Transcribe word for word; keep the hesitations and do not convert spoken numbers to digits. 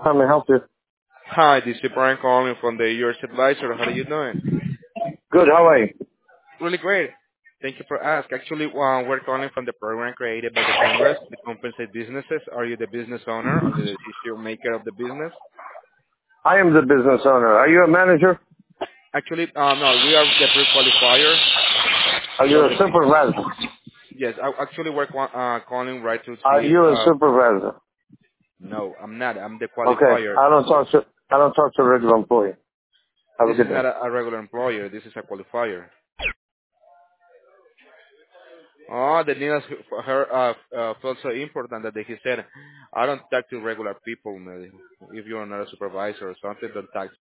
How may I help you? Hi, this is Brian calling from the U S Advisor. How are you doing? Good, how are you? Really great. Thank you for asking. Actually, uh, we're calling from the program created by the Congress to compensate businesses. Are you the business owner or the decision maker of the business? I am the business owner. Are you a manager? Actually, uh, no, we are the pre-qualifier. Are you So a the supervisor? yes, I, actually we're qua- uh, calling right to Are see. you a Uh, supervisor? no, I'm not. I'm the Okay. qualifier. I don't talk to I don't talk to a regular employee. Have a This is good day. not a, a regular employer. This is a qualifier. Oh, the news for her uh, uh, felt so important that he said, I don't talk to regular people. Man. If you're not a supervisor or something, don't talk